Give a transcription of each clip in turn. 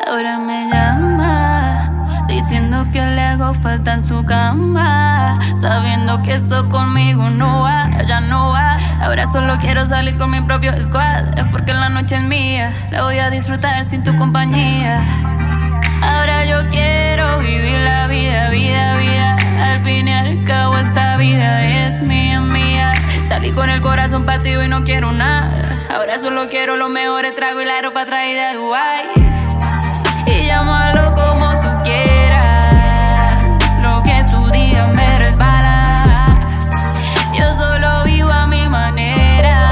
Ahora me llama, diciendo que le hago falta en su cama, sabiendo que eso conmigo no va, ya no va. Ahora solo quiero salir con mi propio squad, es porque la noche es mía, la voy a disfrutar sin tu compañía. Ahora yo quiero vivir la vida, vida, vida. Al fin y al cabo esta vida es mía, mía. Salí con el corazón partido y no quiero nada. Ahora solo quiero los mejores tragos y la ropa traída de Dubái. Y llámalo como tú quieras, lo que tú digas me resbala. Yo solo vivo a mi manera.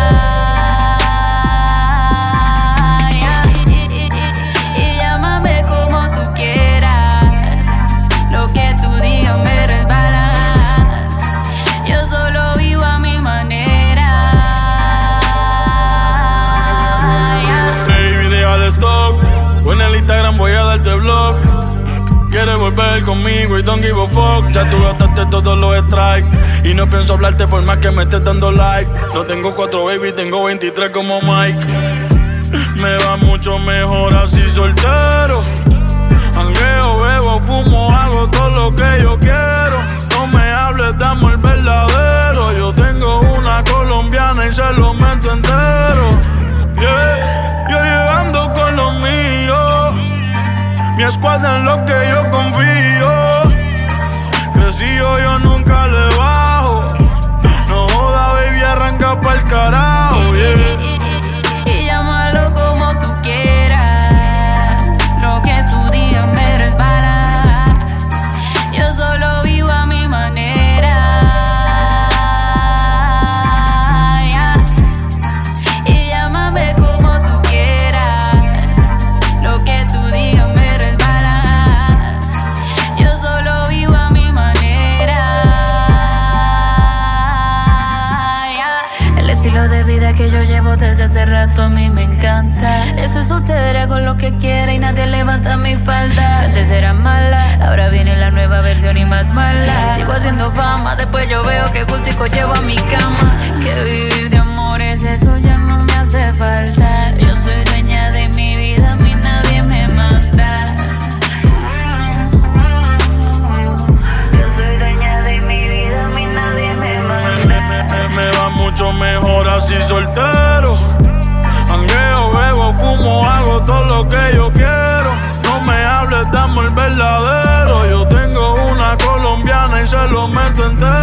Y llámame como tú quieras, lo que tú digas me resbala. Yo solo vivo a mi manera. Baby, deja el stock. En el Instagram voy a darte blog. Quieres volver conmigo y don't give a fuck. Ya tú gastaste todos los strikes y no pienso hablarte por más que me estés dando like. No tengo 4 baby, tengo 23 como Mike. Me va mucho mejor así soltero. Jangueo, bebo, fumo, hago todo lo que yo quiero. No me hables de amor verdadero. Yo tengo una colombiana y se lo meto entero. Yeah. Yo llegando con los míos, mi squad en lo que yo confío. Crecido, yo nunca le bajo. No joda, baby, arranca pa'l carajo. Y llámalo como tú quieras, lo que tú digas me resbala. Yo solo vivo a mi manera. Y llámame como tú quieras, lo que tú digas me resbala. Yo solo vivo a mi manera. El estilo de vida que yo llevo desde hace rato a mí me encanta. Eso es soltera, hago lo que quiera y nadie levanta mi falda. Si antes era mala, ahora viene la nueva versión y más mala. Sigo haciendo fama, después yo veo que gustico llevo a mi cama. Que vivir de amores, eso ya no me hace falta. Yo soy dueña de mi vida, a mí nadie me manda. Yo soy dueña de mi vida, a mí nadie me manda. Me va mucho mejor así soltero. Jangueo, bebo, fumo, hago todo lo que yo quiero. No me hables de amor verdadero. Yo tengo una colombiana y se lo meto entero.